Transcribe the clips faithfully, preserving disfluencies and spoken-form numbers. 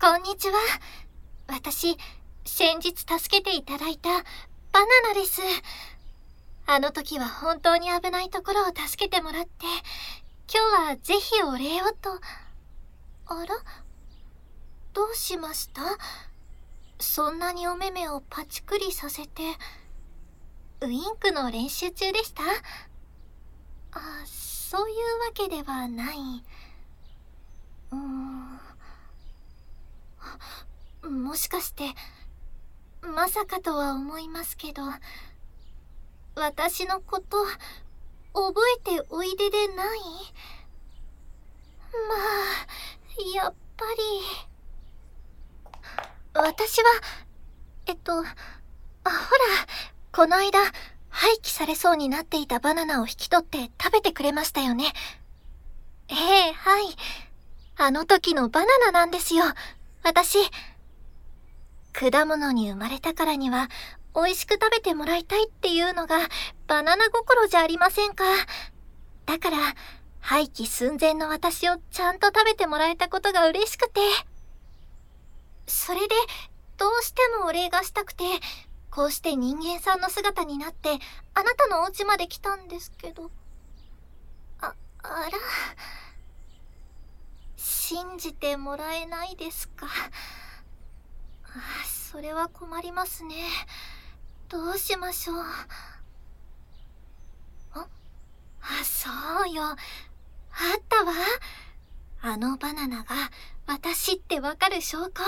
こんにちは。私、先日助けていただいたバナナです。あの時は本当に危ないところを助けてもらって、今日はぜひお礼をと。あら？どうしました？そんなにお目目をパチクリさせて。ウインクの練習中でした？あ、そういうわけではない。うーん。もしかして、まさかとは思いますけど、私のこと、覚えておいででない？まあ、やっぱり。私は、えっと、あ、ほら、この間、廃棄されそうになっていたバナナを引き取って食べてくれましたよね。ええ、はい。あの時のバナナなんですよ、私。果物に生まれたからには、美味しく食べてもらいたいっていうのが、バナナ心じゃありませんか。だから、廃棄寸前の私をちゃんと食べてもらえたことが嬉しくて。それで、どうしてもお礼がしたくて、こうして人間さんの姿になって、あなたのお家まで来たんですけど。あ、あら。信じてもらえないですか。あ、それは困りますね。どうしましょう。あ、あ、そうよ。あったわ。あのバナナが私ってわかる証拠。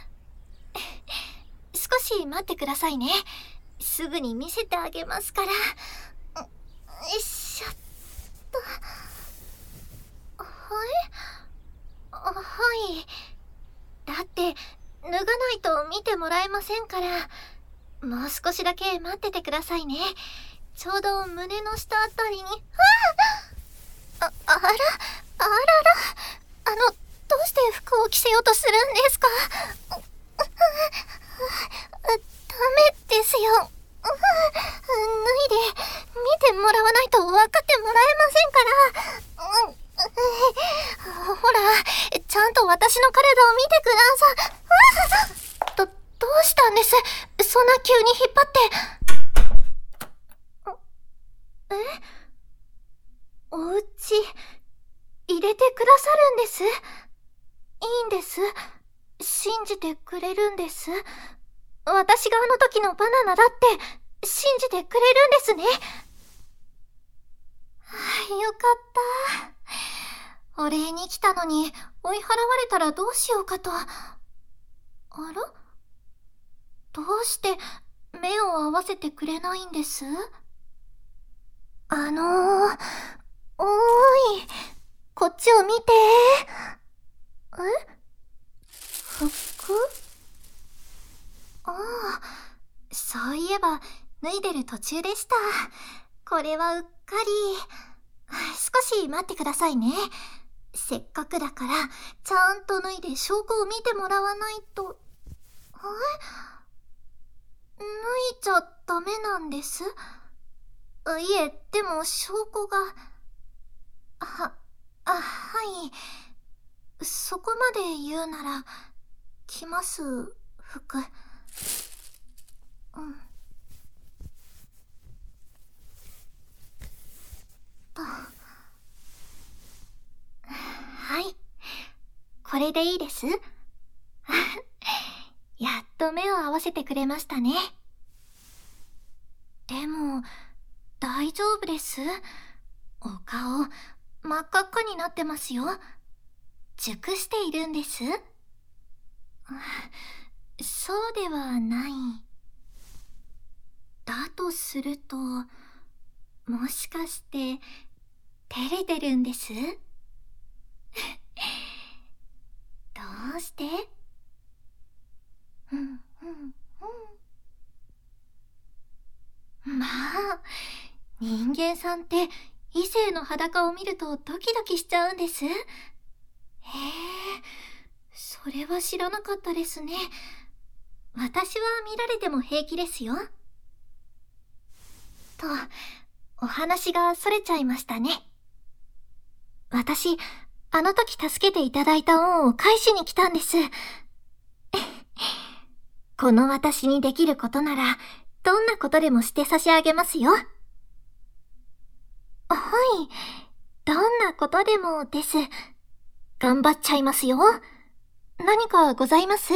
少し待ってくださいね。すぐに見せてあげますから。よいしょっと。はいあ、はい。だって、脱がないと見てもらえませんから。もう少しだけ待っててくださいね。ちょうど胸の下あたりに。ああ、あら、あらら。あの、どうして服を着せようとするんですか？ダメですよ。脱いで、見てもらわないと分かってもらえませんから。ほら、ちゃんと私の体を見てください。ど、どうしたんです？そんな急に引っ張って。え？お家、入れてくださるんです。いいんです。信じてくれるんです。私があの時のバナナだって信じてくれるんですね。はあ、よかった。お礼に来たのに追い払われたらどうしようかと。あら？どうして目を合わせてくれないんです？あのー、おーい、こっちを見て。え？服？ああ、そういえば脱いでる途中でした。これはうっかり。少し待ってくださいね。せっかくだからちゃんと脱いで証拠を見てもらわないと。え？脱いちゃダメなんです？いえ、でも証拠が。は、あ、はい。そこまで言うなら着ます、服。うん。と。はい。これでいいです。やっと目を合わせてくれましたね。でも、大丈夫です。お顔、真っ赤っかになってますよ。熟しているんです。そうではない。だとすると、もしかして、照れてるんです？どうして？うん、うん、うん。まあ、人間さんって異性の裸を見るとドキドキしちゃうんです。へえ、それは知らなかったですね。私は見られても平気ですよ。と、お話がそれちゃいましたね。私、あの時助けていただいた恩を返しに来たんです。 この私にできることなら、どんなことでもして差し上げますよ。はい。どんなことでもです。頑張っちゃいますよ。何かございます？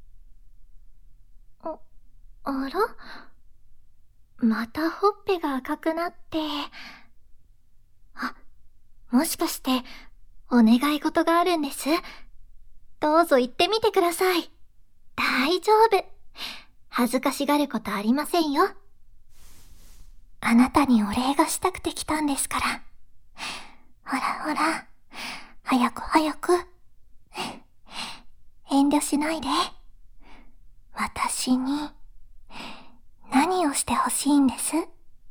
あ、あら？またほっぺが赤くなって。あ、もしかして、お願い事があるんです。どうぞ言ってみてください。大丈夫。恥ずかしがることありませんよ。あなたにお礼がしたくて来たんですから。ほらほら、早く早く。遠慮しないで。私に、何をしてほしいんです？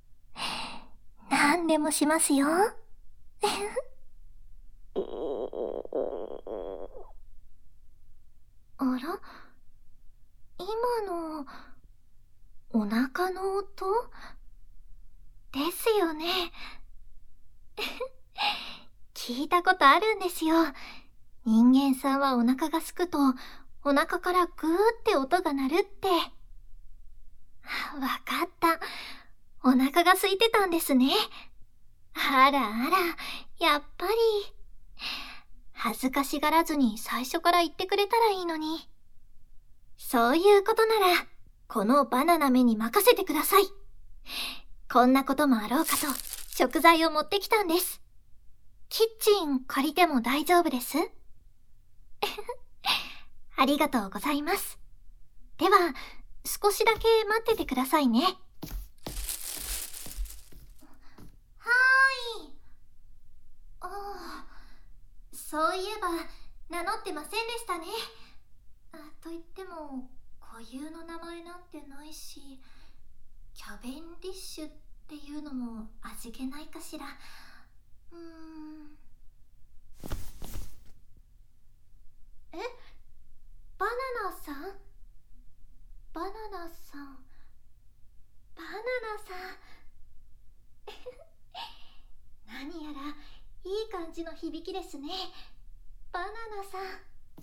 何でもしますよ。あら？今の、お腹の音？ですよね。聞いたことあるんですよ。人間さんはお腹がすくと、お腹からグーって音が鳴るって。わかった。お腹が空いてたんですね。あらあら、やっぱり。恥ずかしがらずに最初から言ってくれたらいいのに。そういうことなら、このバナナ目に任せてください。こんなこともあろうかと、食材を持ってきたんです。キッチン借りても大丈夫です？ありがとうございます。では、少しだけ待っててくださいね。はーい。ああ、そういえば、名乗ってませんでしたね。あ、と言っても、固有の名前なんてないし、キャベンディッシュっていうのも味気ないかしら。うーん。え？バナナさん？バナナさん。バナナさん。何やらいい感じの響きですね。バナナさん。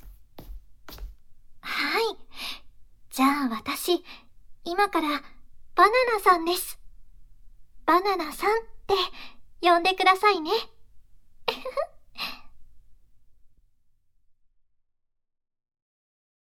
はい。じゃあ私、今からバナナさんです。バナナさんって呼んでくださいね。